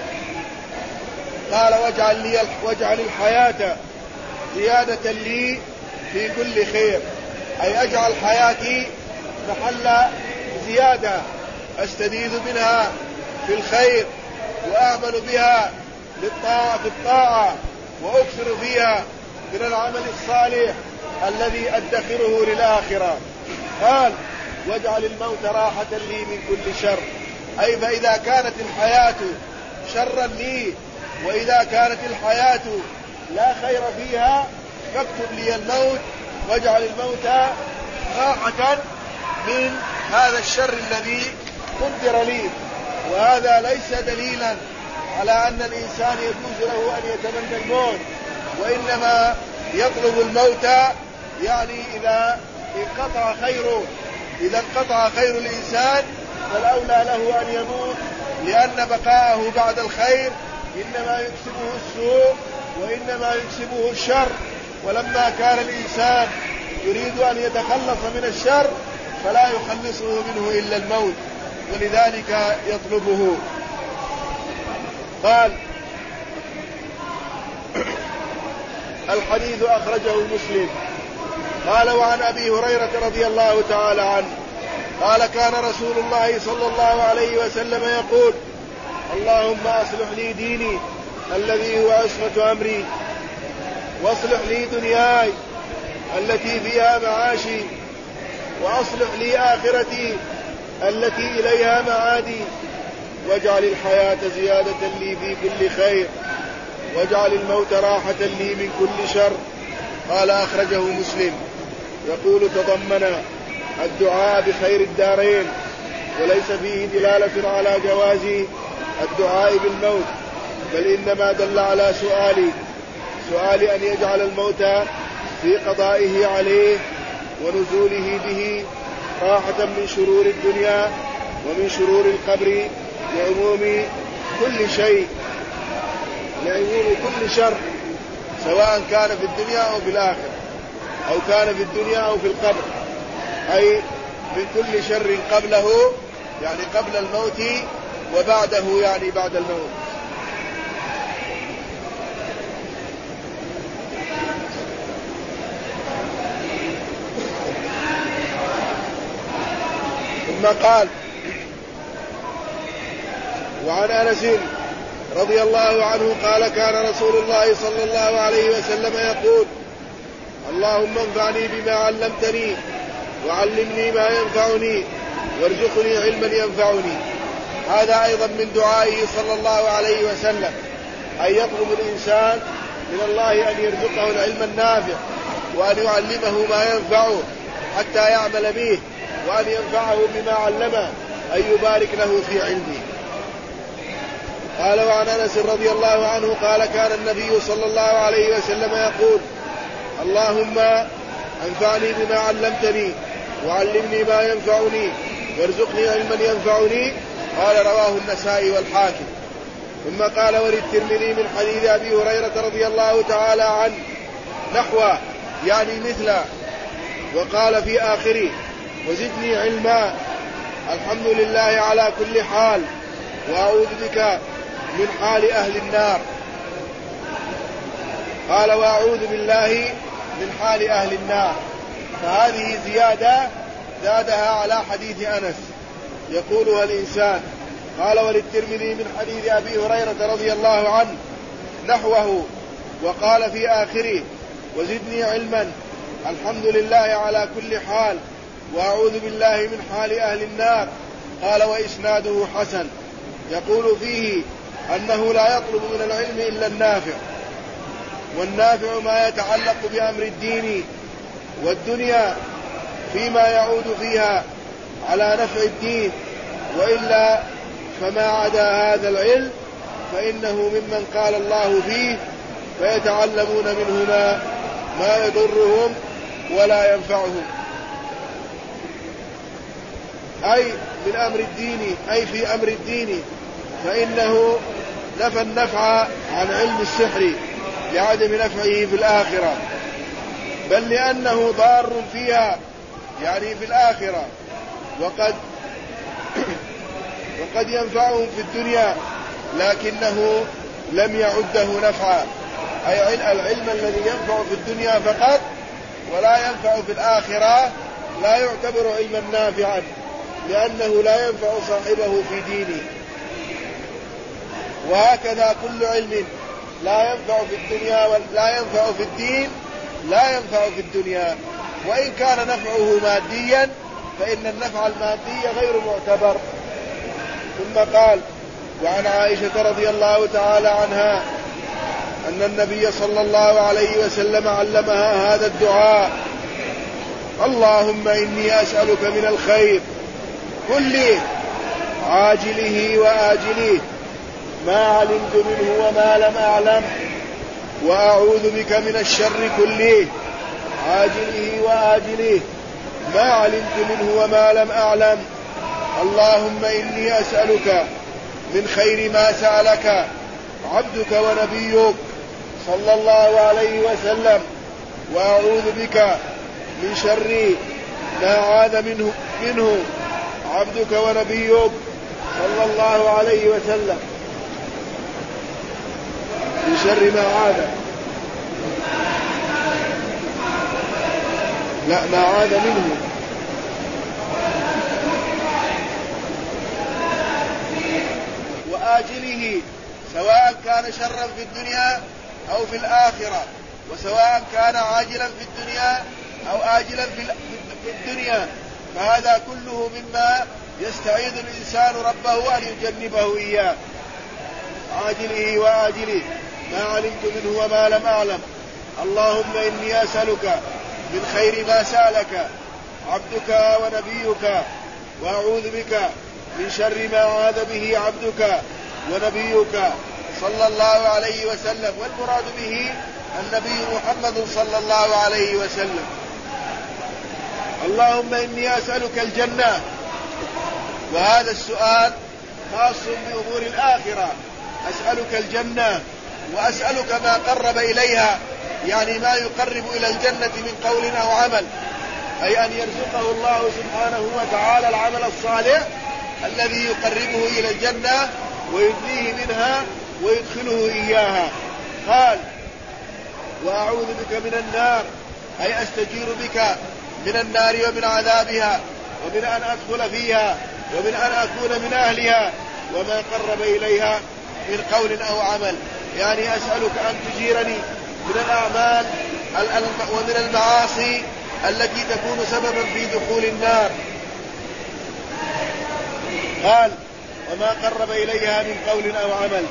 قال واجعل الحياة زيادة لي في كل خير، أي أجعل حياتي محل زيادة أستزيد منها في الخير وأعمل بها في الطاعة، وأكثر فيها من العمل الصالح الذي أدخره للآخرة. قال واجعل الموت راحة لي من كل شر، أي فإذا كانت الحياة شرا لي وإذا كانت الحياة لا خير فيها فاكتب لي الموت، واجعل الموت راحة من هذا الشر الذي قدر لي. وهذا ليس دليلا على أن الإنسان يجوز له أن يتمنى الموت، وإنما يطلب الموت يعني إذا انقطع خير الإنسان فالأولى له أن يموت، لأن بقاءه بعد الخير إنما يكسبه السوء وإنما يكسبه الشر، ولما كان الإنسان يريد أن يتخلص من الشر فلا يخلصه منه إلا الموت، ولذلك يطلبه. قال: الحديث أخرجه مسلم. قال: وعن أبي هريرة رضي الله تعالى عنه قال: كان رسول الله صلى الله عليه وسلم يقول: اللهم أصلح لي ديني الذي هو عصمة أمري، واصلح لي دنياي التي فيها معاشي، وأصلح لي آخرتي التي إليها معادي، واجعل الحياة زيادة لي في كل خير، واجعل الموت راحة لي من كل شر. قال: أخرجه مسلم. يقول: تضمن الدعاء بخير الدارين، وليس فيه دلالة على جواز الدعاء بالموت، بل إنما دل على سؤال أن يجعل الموت في قضائه عليه ونزوله به راحة من شرور الدنيا ومن شرور القبر، لعموم كل شيء، لعموم كل شر، سواء كان في الدنيا أو في الآخرة، أو كان في الدنيا أو في القبر، أي من كل شر قبله يعني قبل الموت، وبعده يعني بعد الموت. ثم قال: وعن أنس رضي الله عنه قال: كان رسول الله صلى الله عليه وسلم يقول: اللهم انفعني بما علمتني، وعلمني ما ينفعني، وارزقني علما ينفعني. هذا أيضا من دعائه صلى الله عليه وسلم، أن يطلب الإنسان من الله أن يرزقه العلم النافع، وأن يعلمه ما ينفعه حتى يعمل به، وأن ينفعه بما علمه، أن يبارك له في علمه. قال: وعن أنس رضي الله عنه قال: كان النبي صلى الله عليه وسلم يقول: اللهم انفعني بما علمتني، وعلمني ما ينفعني، وارزقني علما ينفعني. قال: رواه النسائي والحاكم. ثم قال: وللترمذي من حديث أبي هريرة رضي الله تعالى عنه نحوه يعني مثله، وقال في آخره: وزدني علما، الحمد لله على كل حال، وأعوذ بك من حال أهل النار. قال: وأعوذ بالله من حال أهل النار. فهذه زيادة زادها على حديث أنس يقولها الإنسان. قال: وللترمذي من حديث أبي هريرة رضي الله عنه نحوه، وقال في آخره: وزدني علما، الحمد لله على كل حال، وأعوذ بالله من حال أهل النار. قال: وإسناده حسن. يقول فيه أنه لا يطلب من العلم إلا النافع، والنافع ما يتعلق بأمر الدين والدنيا فيما يعود فيها على نفع الدين، وإلا فما عدا هذا العلم فإنه ممن قال الله فيه: فيتعلمون منهما ما يضرهم ولا ينفعهم، أي من أمر الدين، أي في أمر الدين، فإنه نفى النفع عن علم السحر لعدم نفعه في الآخرة، بل لأنه ضار فيها يعني في الآخرة، وقد ينفعهم في الدنيا لكنه لم يعده نفعا، أي العلم الذي ينفع في الدنيا فقط ولا ينفع في الآخرة لا يعتبر علما نافعا، لأنه لا ينفع صاحبه في دينه. وهكذا كل علم لا ينفع في الدنيا ولا ينفع في الدين لا ينفع في الدنيا، وإن كان نفعه ماديا فإن النفع المادي غير معتبر. ثم قال: وعن عائشة رضي الله تعالى عنها أن النبي صلى الله عليه وسلم علمها هذا الدعاء: اللهم إني أسألك من الخير كله عاجله وآجله ما علمت منه وما لم أعلم، وأعوذ بك من الشر كله عاجله وآجله ما علمت منه وما لم أعلم. اللهم إني أسألك من خير ما سألك عبدك ونبيك صلى الله عليه وسلم، وأعوذ بك من شر ما عاد منه عبدك ونبيك صلى الله عليه وسلم، من شر ما عاد، لا ما عاد منه، وآجله سواء كان شرا في الدنيا أو في الآخرة، وسواء كان عاجلا في الدنيا أو آجلا في الدنيا، فهذا كله مما يستعيذ الإنسان ربه أن يجنبه إياه، عاجله وآجله ما علمت منه وما لم أعلم. اللهم إني أسألك من خير ما سألك عبدك ونبيك، وأعوذ بك من شر ما عاذ به عبدك ونبيك صلى الله عليه وسلم، والمراد به النبي محمد صلى الله عليه وسلم. اللهم إني أسألك الجنة، وهذا السؤال خاص بأمور الآخرة، أسألك الجنة وأسألك ما قرب إليها، يعني ما يقرب إلى الجنة من قول أو عمل، أي أن يرزقه الله سبحانه وتعالى العمل الصالح الذي يقربه إلى الجنة ويدنيه منها ويدخله إياها. قال وأعوذ بك من النار، أي أستجير بك من النار ومن عذابها، ومن أن أدخل فيها، ومن أن أكون من أهلها، وما قرب إليها من قول أو عمل، يعني أسألك أن تجيرني من الأعمال ومن المعاصي التي تكون سببا في دخول النار. قال وما قرب إليها من قول أو عمل.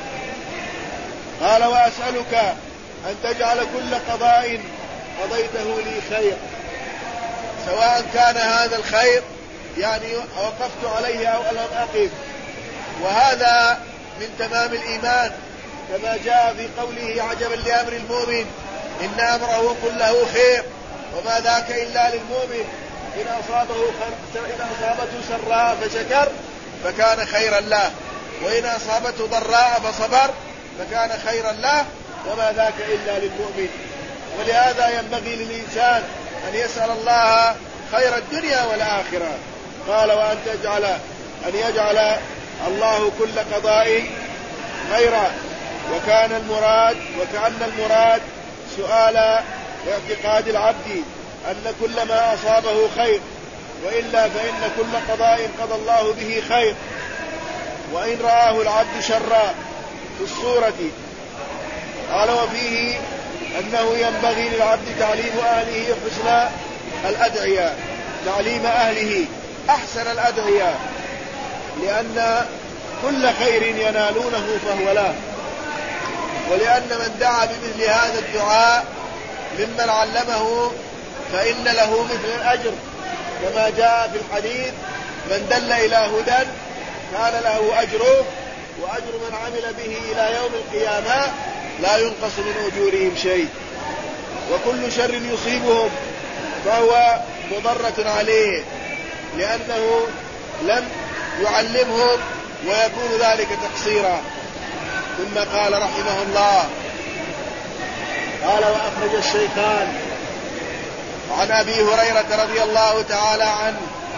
قال وأسألك أن تجعل كل قضاء قضيته لي خير، سواء كان هذا الخير يعني وقفت عليه أو لم أقف، وهذا من تمام الإيمان، كما جاء في قوله عجبا لأمر المؤمن إن أمره كله خير وما ذاك إلا للمؤمن، إن أصابته سراء فشكر فكان خيرا له، وإن أصابته ضراء فصبر فكان خيرا له، وما ذاك إلا للمؤمن. ولهذا ينبغي للإنسان أن يسأل الله خير الدنيا والآخرة. قال وأن يجعل الله كل قضاء خيرا، وكأن المراد سؤال اعتقاد العبد أن كل ما أصابه خير، وإلا فإن كل قضاء قضى الله به خير، وإن رآه العبد شرا في الصورة. قال وفيه أنه ينبغي للعبد تعليم أهله حسن الأدعية، تعليم أهله أحسن الأدعية، لأن كل خير ينالونه فهو له، ولأن من دعا بمثل هذا الدعاء ممن علمه فإن له مثل الأجر، كما جاء في الحديث من دل إلى هدى كان له أجره وأجر من عمل به إلى يوم القيامة لا ينقص من أجورهم شيء. وكل شر يصيبهم فهو مضرة عليه، لأنه لم يعلمهم ويكون ذلك تقصيرا. ثم قال رحمه الله قال وأخرج الشيخان عن أبي هريرة رضي الله تعالى عنه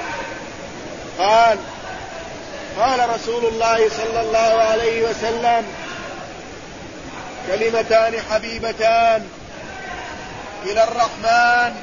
قال رسول الله صلى الله عليه وسلم كلمتان حبيبتان إلى الرحمن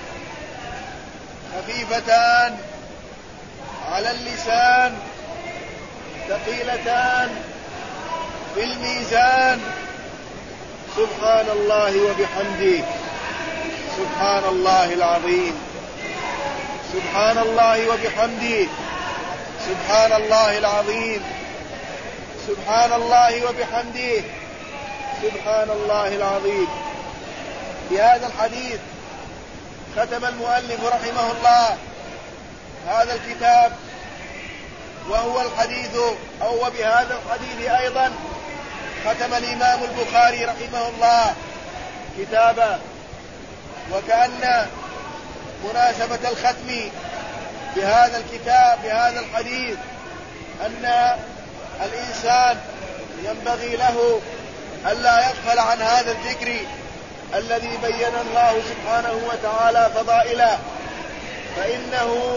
خفيفتان على اللسان ثقيلتان في الميزان سبحان الله وبحمده سبحان الله العظيم سبحان الله وبحمده سبحان الله العظيم سبحان الله وبحمده سبحان الله العظيم. في هذا الحديث ختم المؤلف رحمه الله هذا الكتاب، وهو الحديث أو بهذا الحديث أيضا ختم الإمام البخاري رحمه الله كتابا. وكأن مناسبة الختم بهذا الكتاب بهذا الحديث أن الإنسان ينبغي له ألا يغفل عن هذا الذكر الذي بين الله سبحانه وتعالى فضائله، فإنه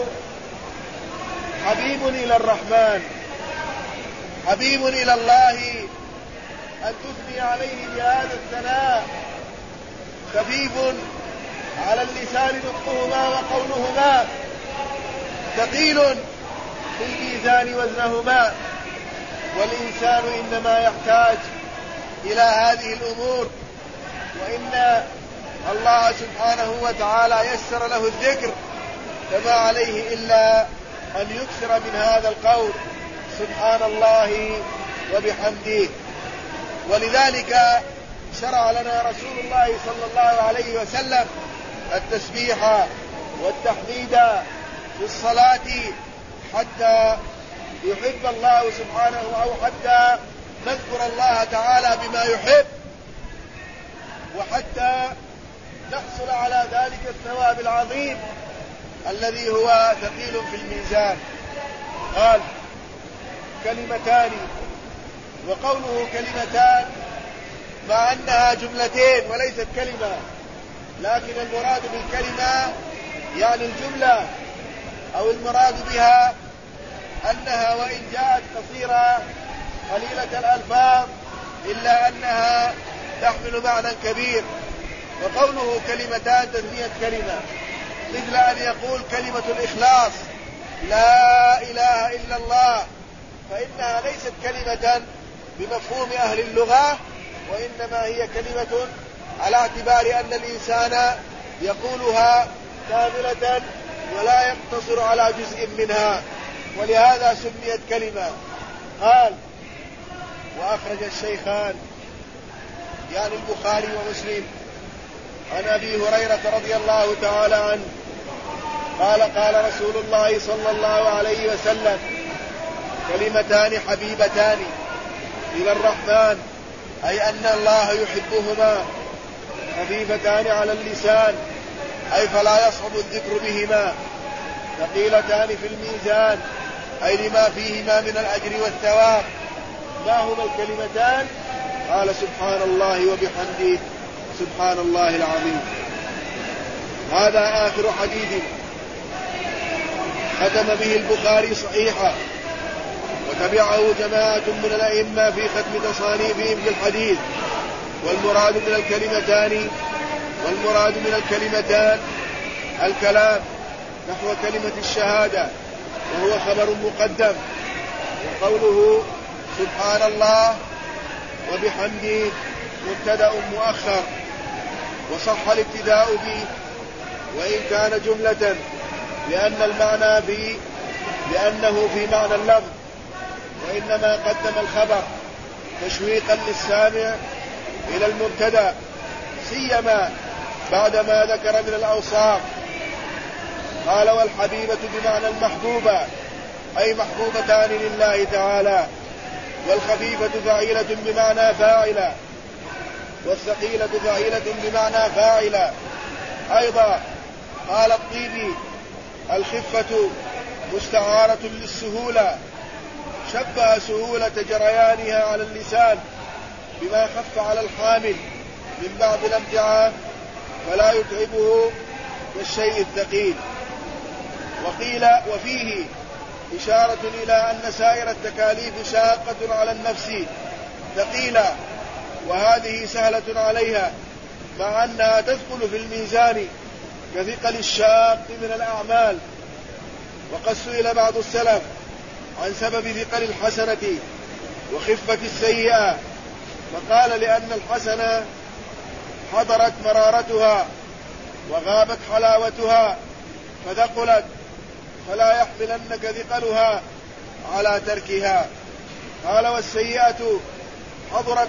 حبيب إلى الرحمن، حبيب إلى الله أن تثني عليه بهذا الثناء، خفيف على اللسان نطقهما وقولهما، ثقيل في الميزان وزنهما، والإنسان إنما يحتاج إلى هذه الأمور، وإن الله سبحانه وتعالى يسر له الذكر، فما عليه إلا أن يكثر من هذا القول سبحان الله وبحمده. ولذلك شرع لنا رسول الله صلى الله عليه وسلم التسبيح والتحميد في الصلاة حتى يحب الله سبحانه، أو حتى نذكر الله تعالى بما يحب، وحتى نحصل على ذلك الثواب العظيم الذي هو ثقيل في الميزان. قال كلمتان، وقوله كلمتان مع أنها جملتين وليست كلمة، لكن المراد بالكلمة يعني الجملة، أو المراد بها أنها وإن جاءت قصيرة قليلة الألفاظ إلا أنها تحمل معنى كبير. وقوله كلمتان تسمية كلمة، مثل أن يقول كلمة الإخلاص لا إله إلا الله، فإنها ليست كلمة بمفهوم أهل اللغة، وإنما هي كلمة على اعتبار أن الإنسان يقولها كاملة ولا يقتصر على جزء منها، ولهذا سميت كلمة. قال وأخرج الشيخان يعني البخاري ومسلم عن أبي هريرة رضي الله تعالى عنه قال قال رسول الله صلى الله عليه وسلم كلمتان حبيبتان إلى الرحمن، أي أن الله يحبهما، خفيفتان على اللسان، أي فلا يصعب الذكر بهما، ثقيلتان في الميزان، أي لما فيهما من الأجر والثواب. ما هما الكلمتان؟ قال سبحان الله وبحمده سبحان الله العظيم. هذا آخر حديث ختم به البخاري صحيحا، وتبعه جماعة من الأئمة في ختم تصانيفهم في الحديث. والمراد من الكلمتان الكلام نحو كلمة الشهادة، وهو خبر مقدم. وقوله سبحان الله وبحمده مبتدأ مؤخر، وصح الابتداء به وإن كان جملة، لأنه في معنى اللفظ، وإنما قدم الخبر تشويقا للسامع إلى المبتدأ، سيما بعدما ذكر من الأوصاف. قال والحبيبة بمعنى المحبوبة، أي محبوبتان لله تعالى، والخفيفة فعيلة بمعنى فاعلة، والثقيلة فعيلة بمعنى فاعلة أيضا. قال الطيبي الخفة مستعارة للسهولة، شبه سهولة جريانها على اللسان بما خف على الحامل من بعض الامتعاء فلا يتعبه كالشيء الثقيل. وقيل وفيه إشارة إلى أن سائر التكاليف شاقة على النفس ثقيلة، وهذه سهلة عليها، مع أنها تثقل في الميزان كثقل الشاق من الأعمال. وقد سئل بعض السلف عن سبب ثقل الحسنة وخفة السيئة، فقال لأن الحسنة حضرت مرارتها وغابت حلاوتها فثقلت، فلا يحملنك ثقلها على تركها. قال والسيئة حضرت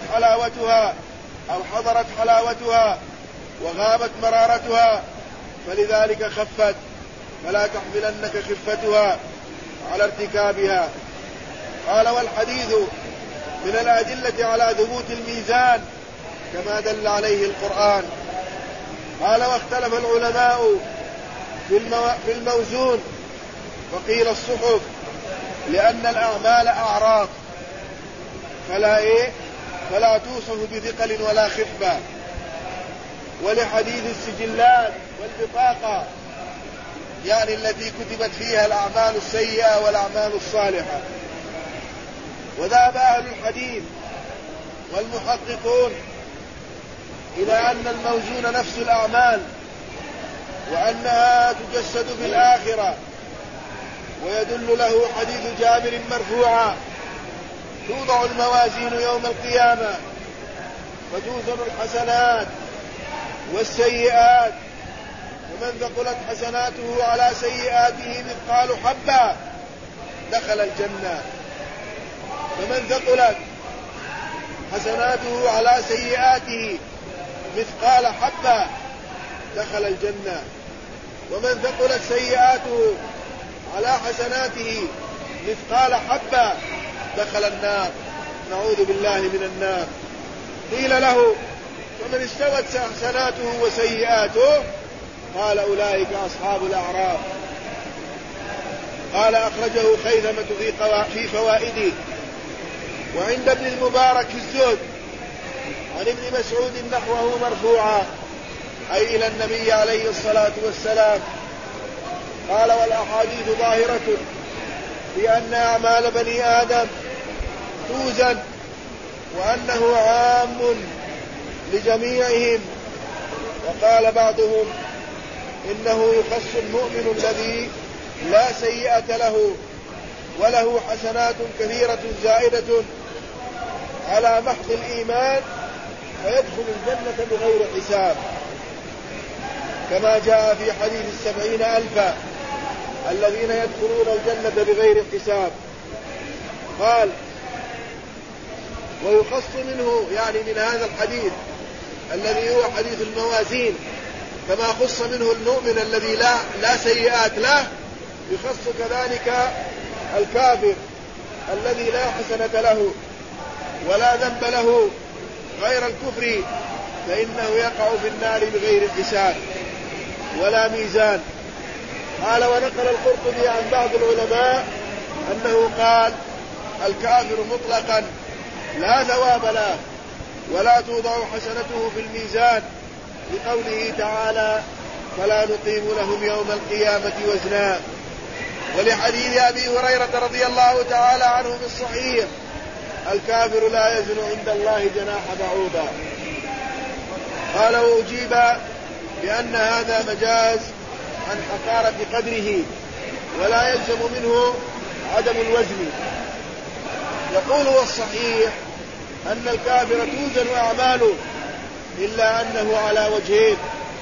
حلاوتها وغابت مرارتها، فلذلك خفت، فلا تحملنك خفتها على ارتكابها. قال والحديث من الأدلة على ثبوت الميزان كما دل عليه القرآن. قال واختلف العلماء في الموزون، وقيل الصحف، لأن الأعمال أعراض فلا توصف بثقل ولا خفة. ولحديث السجلات والبطاقة يعني التي كتبت فيها الأعمال السيئة والأعمال الصالحة. وذهب أهل الحديث والمحققون إلى أن الموزون نفس الأعمال وأنها تجسد في الآخرة، ويدل له حديث جابر مرفوعا: توضع الموازين يوم القيامة فتوزن الحسنات والسيئات، ومن ثقلت حسناته على سيئاته مثقال حبة دخل الجنة، ومن ثقلت حسناته على سيئاته مثقال حبة دخل الجنة، ومن ثقلت سيئاته على حسناته مثقال حبة دخل النار، نعوذ بالله من النار. قيل له: فمن استوت حسناته وسيئاته؟ قال: أولئك أصحاب الأعراف. قال: أخرجه خيثمة في فوائده. وعند ابن المبارك في الزهد عن ابن مسعود نحوه مرفوعا، أي إلى النبي عليه الصلاة والسلام. قال: والأحاديث ظاهرة بأن أعمال بني آدم توزن، وأنه عام لجميعهم. وقال بعضهم: إنه يخص المؤمن الذي لا سيئة له وله حسنات كثيرة زائدة على محض الإيمان فيدخل الجنة بغير حساب، كما جاء في حديث 70,000 الذين يدخلون الجنة بغير حساب. قال: ويخص منه يعني من هذا الحديث الذي هو حديث الموازين، كما خص منه المؤمن الذي لا سيئات له، يخص كذلك الكافر الذي لا حسنة له ولا ذنب له غير الكفر، فإنه يقع في النار بغير حساب ولا ميزان. قال: ونقل القرطبي عن بعض العلماء أنه قال: الكافر مطلقا لا ثواب له ولا توضع حسنته في الميزان، لقوله تعالى: فلا نقيم لهم يوم القيامة وزنا. ولحديث أبي هريرة رضي الله تعالى عنه في الصحيح: الكافر لا يزن عند الله جناح بعوضة. قال: وأجيب بأن هذا مجاز عن حقارة قدره ولا يلزم منه عدم الوزن. يقول: والصحيح أن الكافر توزن أعماله، إلا أنه على وجهين: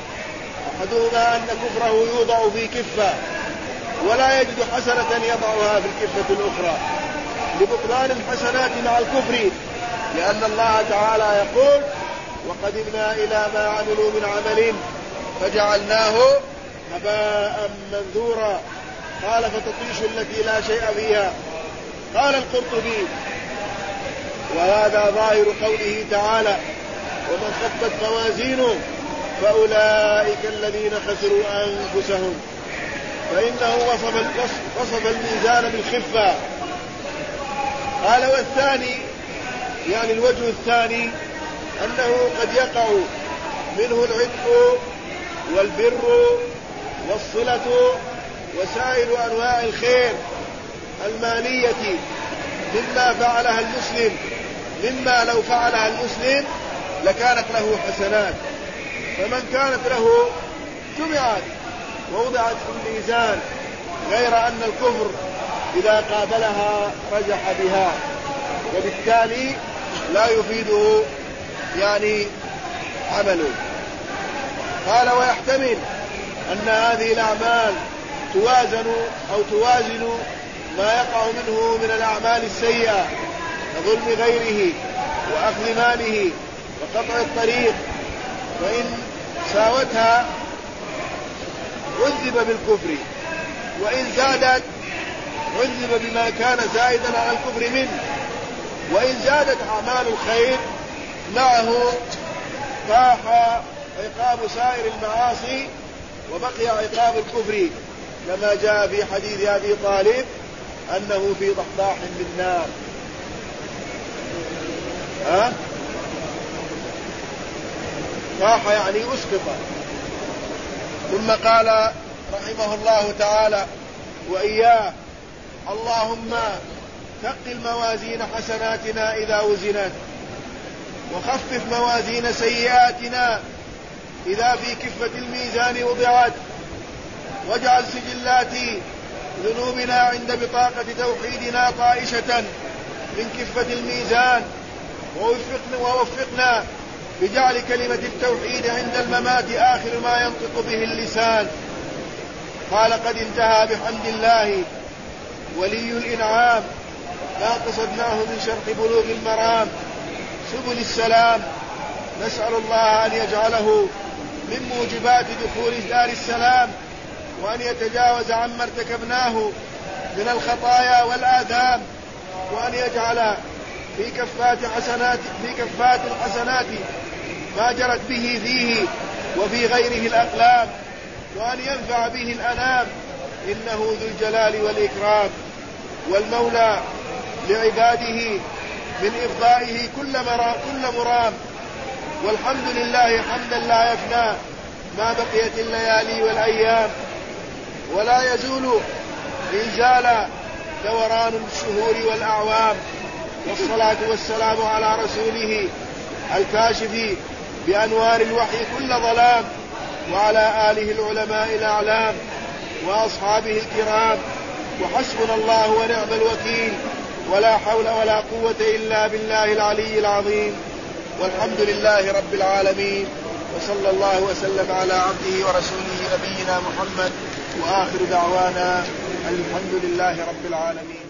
أحدهما أن كفره يوضع في كفة ولا يجد حسنة يضعها في الكفة الأخرى لبطلان الحسنات مع الكفر، لأن الله تعالى يقول: وقدمنا إلى ما عملوا من عمل فجعلناه هباء منثورا. قال: فتطيش التي لا شيء فيها. قال القرطبي: وهذا ظاهر قوله تعالى: ومن خفت موازينه فأولئك الذين خسروا أنفسهم، فإنه وصف الميزان بالخفة. قال: والثاني يعني الوجه الثاني أنه قد يقع منه العتق والبر والصلة وسائر أنواع الخير المالية مما فعلها المسلم، مما لو فعلها المسلم لكانت له حسنات، فمن كانت له جمعت ووضعت في الميزان، غير أن الكفر إذا قابلها رجح بها، وبالتالي لا يفيده يعني عمله. قال: ويحتمل أن هذه الأعمال توازن ما يقع منه من الأعمال السيئة كظلم غيره وأخذ ماله وقطع الطريق، وإن ساوتها عذب بالكفر، وإن زادت عذب بما كان زائدا على الكفر منه، وإن زادت أعمال الخير معه فاح عقاب سائر المعاصي وبقي عقاب الكفر، كما جاء في حديث أبي طالب أنه في ضحضاح من نار. طاح يعني أسقط. ثم قال رحمه الله تعالى وإياه: اللهم ثقل موازين حسناتنا إذا وزنت، وخفف موازين سيئاتنا إذا في كفة الميزان وضعت، واجعل سجلات ذنوبنا عند بطاقة توحيدنا طائشة من كفة الميزان، ووفقنا بجعل كلمة التوحيد عند الممات آخر ما ينطق به اللسان. قال: قد انتهى بحمد الله ولي الإنعام ما قصدناه من شرح بلوغ المرام سبل السلام. نسأل الله أن يجعله من موجبات دخول دار السلام، وأن يتجاوز عما ارتكبناه من الخطايا والآثام، وأن يجعل في كفات الحسنات ما جرت به فيه وفي غيره الأقلام، وأن ينفع به الأنام، إنه ذو الجلال والإكرام. والمولى لعباده من إفضائه كل مرام، والحمد لله حمدا لا يفنى ما بقيت الليالي والأيام، ولا يزول إن زال دوران الشهور والأعوام. والصلاة والسلام على رسوله الكاشف بأنوار الوحي كل ظلام، وعلى آله العلماء الأعلام وأصحابه الكرام. وحسبنا الله ونعم الوكيل، ولا حول ولا قوة إلا بالله العلي العظيم. والحمد لله رب العالمين، وصلى الله وسلم على عبده ورسوله نبينا محمد، وآخر دعوانا الحمد لله رب العالمين.